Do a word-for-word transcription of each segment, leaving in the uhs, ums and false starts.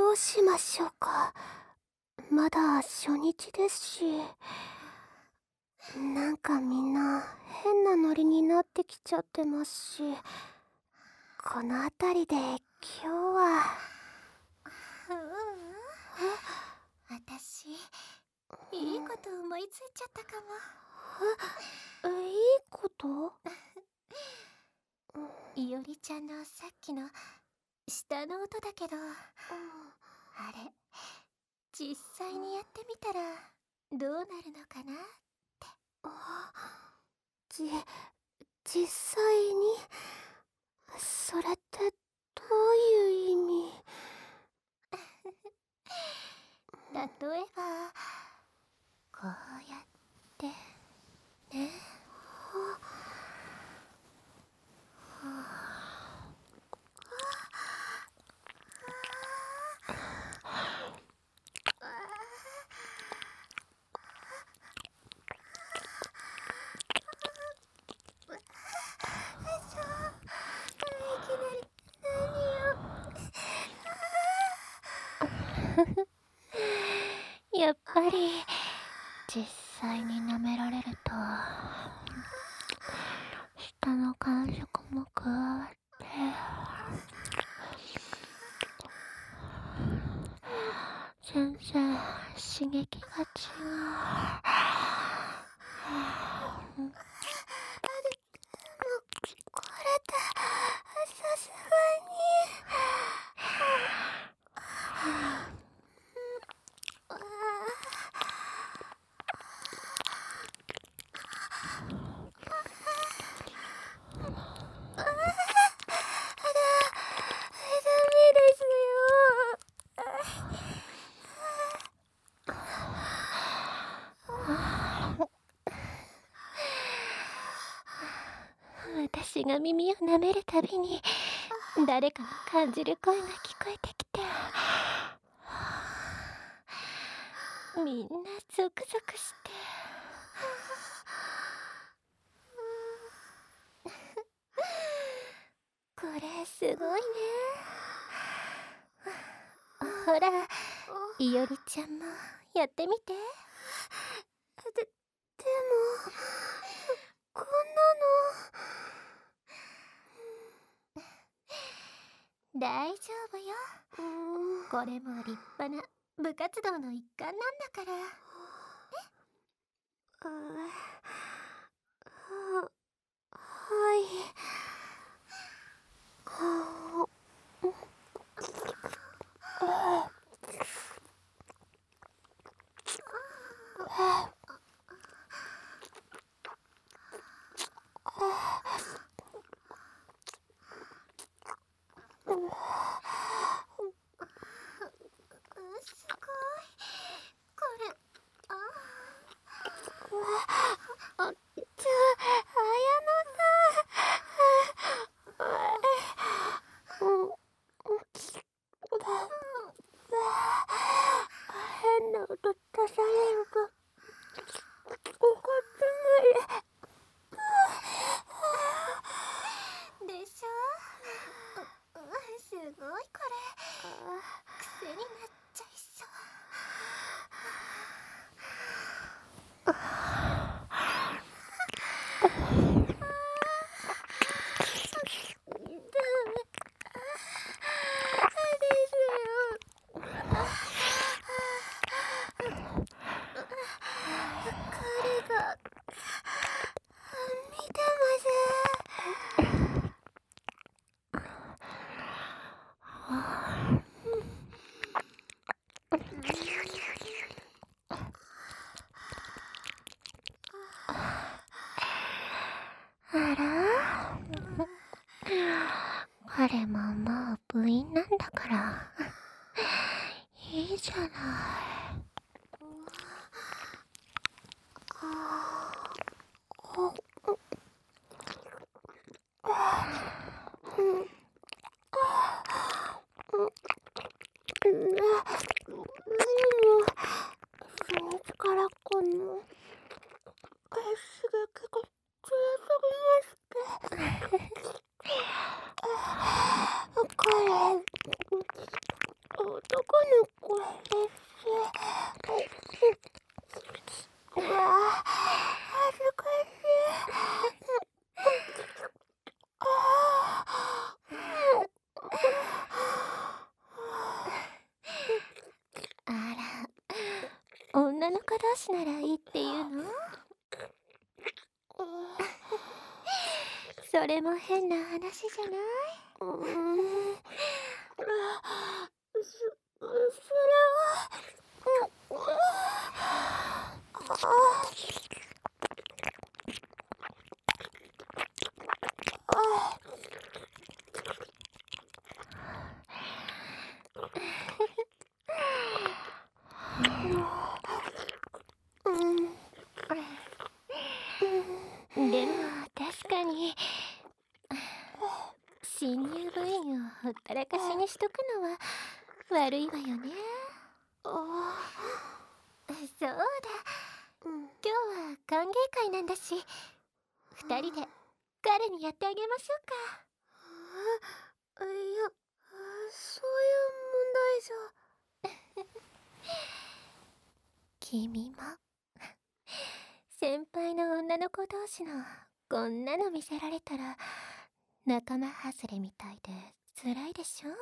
どうしましょうか。まだ初日ですし、なんかみんな変なノリになってきちゃってますし、この辺りで今日は。 ううん、私いいこと思いついちゃったかも。 え、いいこと？ いおりちゃんのさっきの下の音だけど、あれ実際にやってみたらどうなるのかなって。 あ、じ、実際に？それってどういう意味？ 例えばこうやってね。やっぱり実際に舐められると舌の感触も加わって全然刺激が違う。 これってさすがに。 私が耳を舐めるたびに誰かの感じる声が聞こえてきて、みんなゾクゾクして。これすごいね。ほら、いおりちゃんもやってみて。 で、でもこんなの大丈夫よ。 なの。 これも立派な部活動の一環なんだから。ね。 あ、は、はい。 すごい。これ、ああ、ちょ、綾乃さん。うん、変な音出されると、こっちでしょ。う、うすごいこれ。癖になっちゃいそう。 彼が見てます。 あら、彼ももう部員なんだからいいじゃない。 初日からこの刺激が強すぎましてこれ男しならいいっていうの？それも変な話じゃない？ うーん。そ、それは、うん、ああ、うん。 でも確かに新入部員をほったらかしにしとくのは悪いわよね。 あそうだ、 うん。 今日は歓迎会なんだし、二人で彼にやってあげましょうか。 あ、いや、そういう問題じゃ。 君も先輩の女の子同士のこんなの見せられたら仲間外れみたいで辛いでしょ？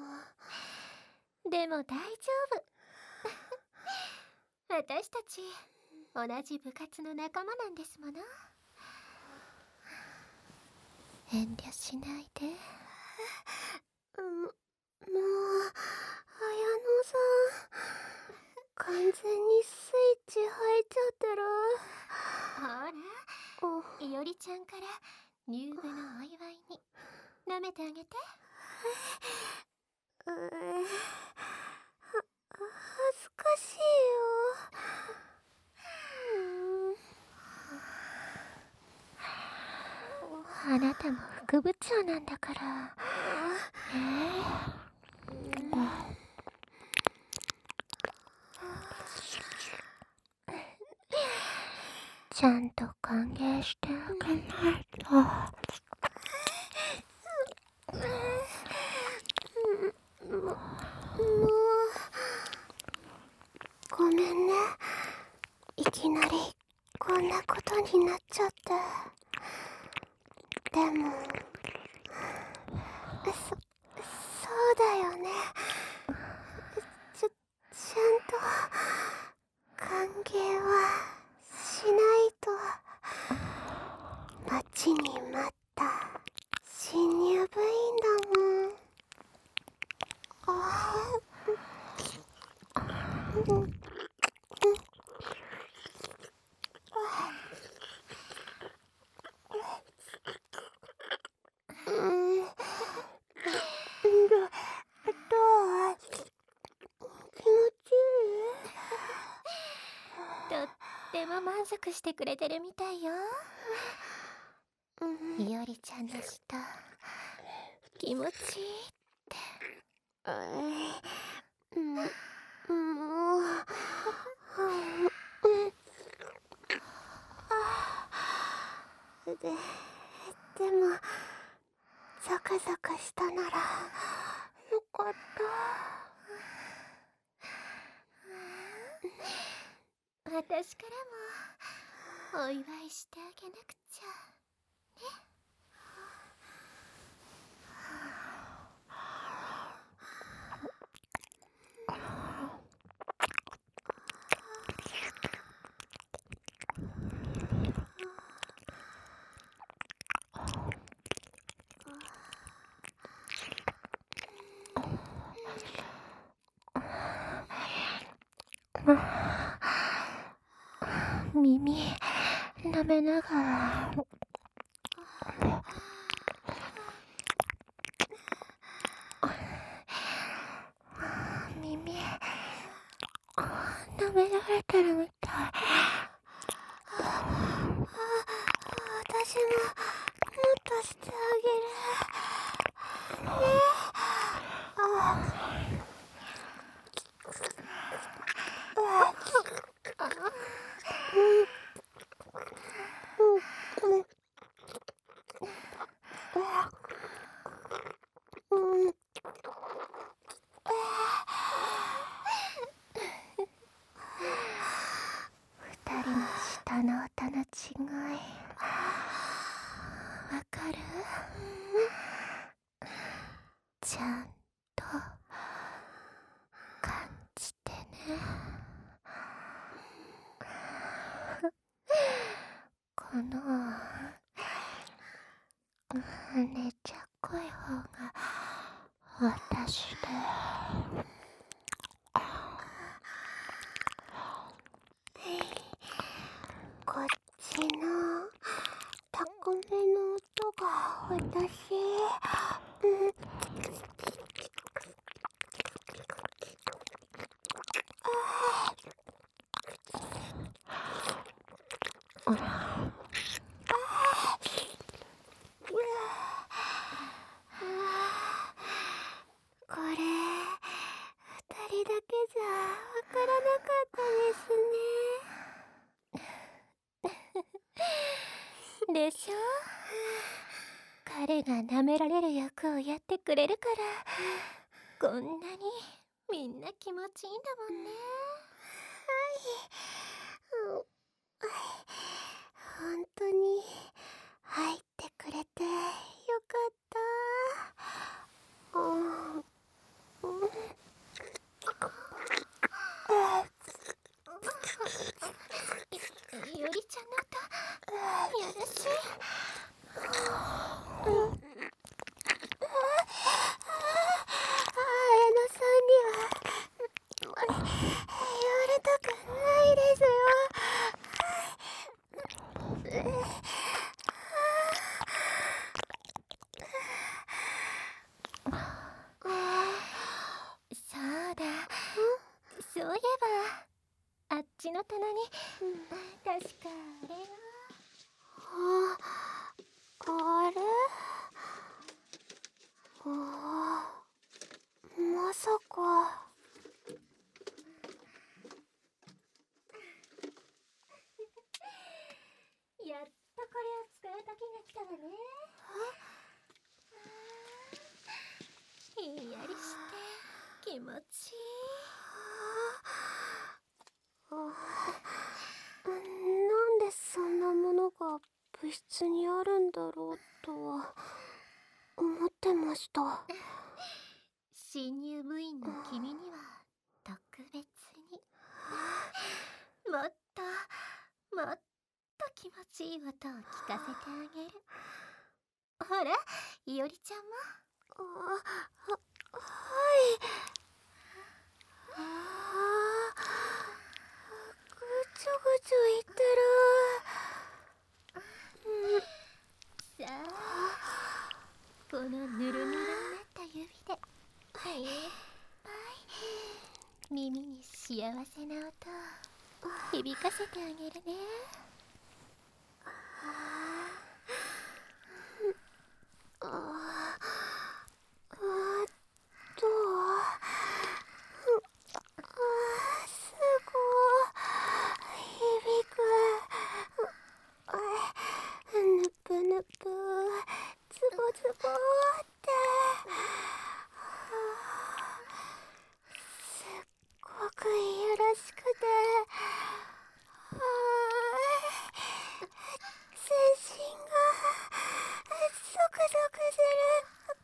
でも大丈夫。私たち同じ部活の仲間なんですもの。遠慮しないで。 うん、もう、綾乃さん、完全にスイッチ入っちゃってる。 ほら、いおりちゃんから入部のお祝いに舐めてあげて。 うーは、恥ずかしいよ。 あなたも副部長なんだから。えーちゃんと歓迎してあげないと。 もう、もう、ごめんね。いきなりこんなことになっちゃって。でも、そ、そうだよね。ちょ、ちゃんと歓迎はしないと。待ちに待った新入部員だもん。ああ、うん、うん、うん、ど、どう？気持ちいい？ とっても満足してくれてるみたいよ。 うん、 いおりちゃんの舌気持ちいいって。 うん、もう、で、でも、ザカザカしたならよかった。 私からもお祝いしてあげなくちゃ。耳舐めながら。耳舐められてるみたい。 私ももっとしてあげるね。 二人の舌の音の違いわかる？ちゃんと感じてね。 めっちゃ濃い方が私で。 こっちの高めの音が私、うん、これ二人だけじゃわからなかったですね。 でしょ。彼が舐められる役をやってくれるからこんなにみんな気持ちいいんだもんね。 はい、うん、本当に入ってくれてよかった。うん、うん、 いよりちゃんの音よろしい。 うん、綾乃さんには言われたくないですよ。 そうだ、そういえばあっちの棚に、うん、確かあれが。 あ、あれ？あ、まさか。 やっとこれを使う時が来たわね。ひんやりして気持ちいい。 なんでそんなものが部室にあるんだろうとは思ってました。 新入部員の君には特別にもっともっと気持ちいい音を聞かせてあげる。ほら、いおりちゃんも。 あ、は、はい。ああ、ぐちょぐちょ言ってる。うん、 さあ、このぬるぬるになった指でいっぱい耳に幸せな音を響かせてあげるね。 ああ、あと、あ、すごい響く。ぬぷぬぷ、つぼつぼって、すっごくいやらしくて、あ、全身がゾクゾクする。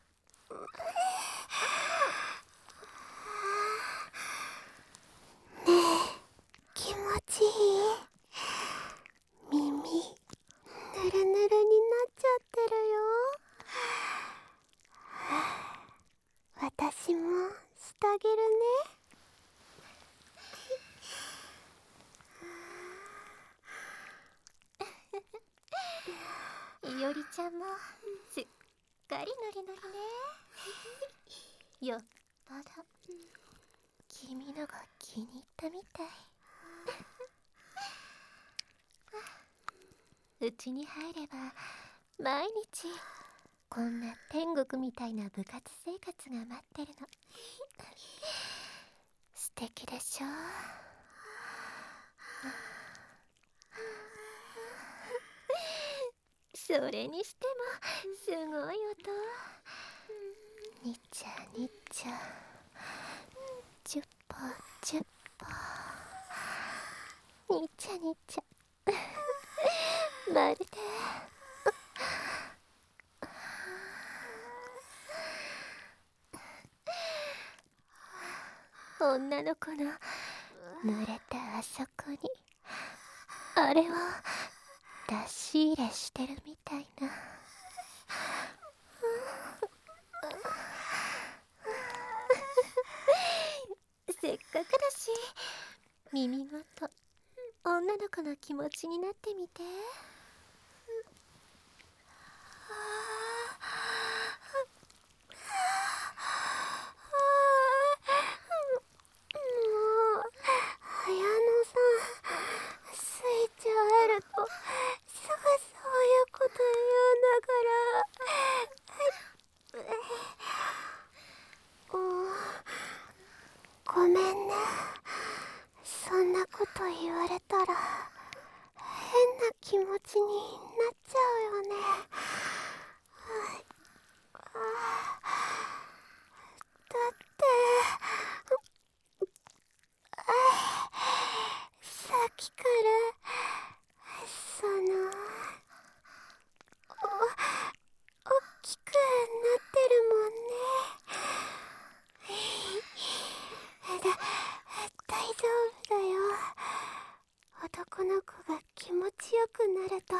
ねえ、気持ちいい？耳ぬるぬるになっちゃってるよ。私もしてあげるね。いおりちゃんもすっかりノリノリね。よっぽど君のが気に入ったみたい。うちに入れば毎日こんな天国みたいな部活生活が待ってるの。素敵でしょ。それにしてもすごい音。にちゃにちゃじゅっぽじゅっぽにちゃにちゃまるで女の子の濡れたあそこにあれを出し入れしてるみたいな。 耳ごと女の子の気持ちになってみて。 綾乃さん、スイッチ入るとすぐそういうこと言うんだから。うん、ごめんね。そんなこと言われたら変な気持ちになっちゃうよね。だってさっきからそのお大きくなってるもんね。だ大丈夫だよ。男の子が気持ちよくなると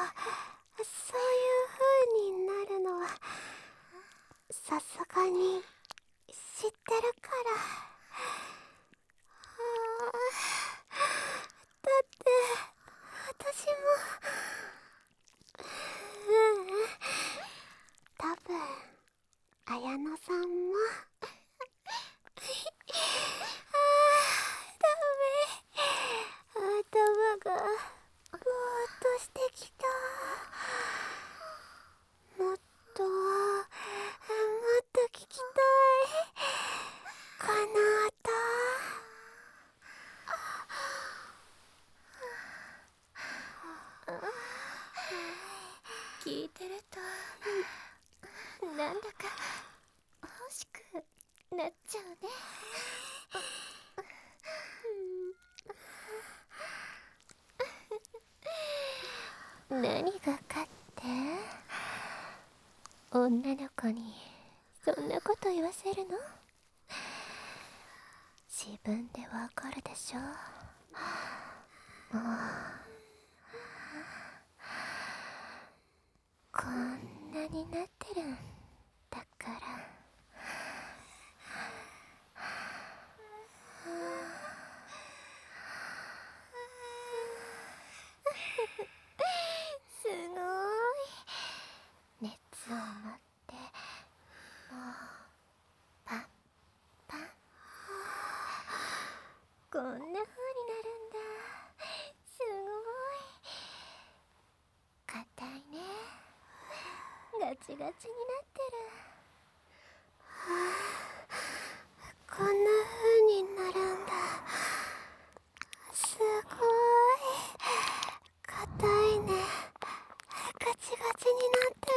そういう風になるのはさすがに知ってるから。だって私もううん多分綾乃さんもあーダメ、頭がぼーっとしてきた。もっともっと聞きたいこの音。 聞いてるとなんだか欲しくなっちゃうね。何がかって女の子にそんなこと言わせるの？自分でわかるでしょ。もうこんなになってるんだから。すごい熱を持ってもうパンパン。こんな風になるんだ。すごい硬いね。ガチガチになってる。 こんな風になるんだ。すごい硬いね。ガチガチになってる。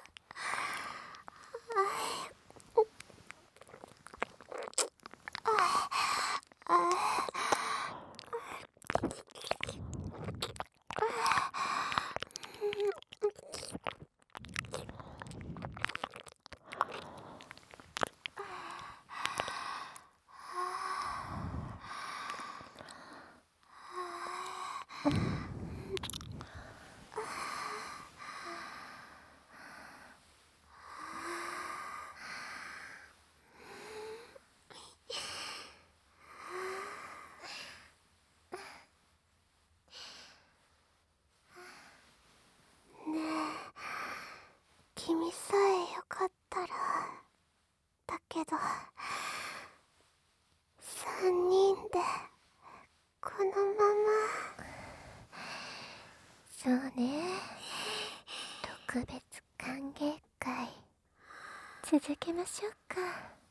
君さえよかったらだけど三人でこのまま。 そうね。特別歓迎会続けましょうか。